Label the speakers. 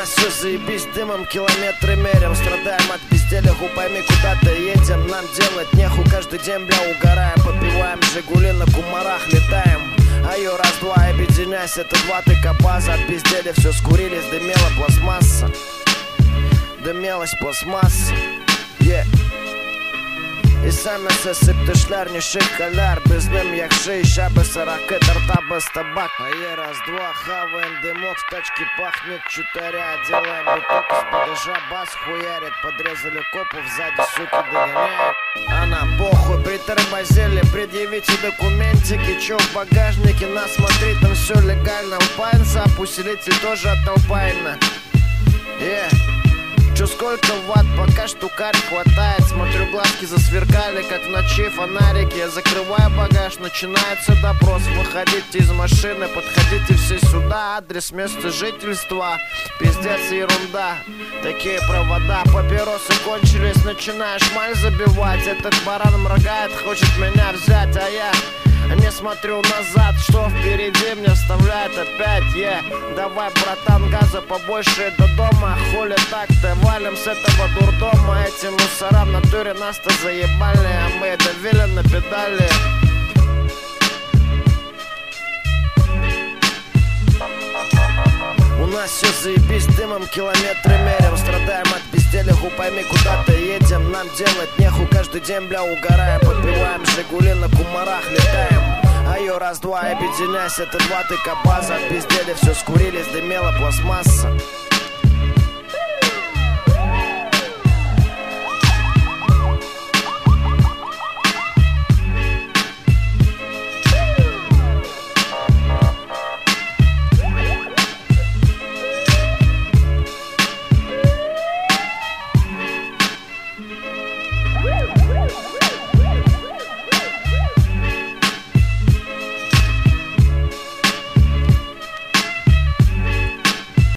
Speaker 1: нас все заебись, дымом километры мерим. Страдаем от безделия, пойми, куда-то едем. Нам делать неху, каждый день, бля, угораем. Попиваем Жигули, на кумарах летаем. Айо, раз-два, объединяйся, это два тыка база. От безделия все скурились, дымела пластмасса. Дымелась пластмасса, yeah. І саме це сипти шлярніший халяр. Без ним як шиша, без сороки, торта без табак. А є раз-два, хаваем дымок, в тачке пахнет чутаря. Делаем биток, из багажа бас хуярит. Подрезали копов, сзади суки догоняют. А нам похуй, притормозили, предъявите документики. Чё в багажнике, на смотри, там все легально. Упаинца, усилитель тоже оттолпайно, yeah. Чё, сколько ватт, пока штукарь хватает. Смотрю, глазки засверкали, как в ночи фонарики. Я закрываю багаж, начинается допрос. Выходите из машины, подходите все сюда. Адрес, место жительства, пиздец, ерунда. Такие провода, папиросы кончились. Начинаешь маль забивать. Этот баран моргает, хочет меня взять, а я не смотрю назад, что впереди мне вставляет опять, yeah. Давай, братан, газа побольше до дома. Хули так-то, валим с этого дурдома. Эти мусора в натуре нас-то заебали, а мы давили на педали. У нас все заебись, дымом километры мерим. Страдаем от безделия, пойми, куда-то едем. Нам делать неху, каждый день, бля, угораем. Попиваем Жигули, на кумарах летаем. Айо, раз-два, объединяйся, это два тыка база. От безделия все скурились, дымела пластмасса.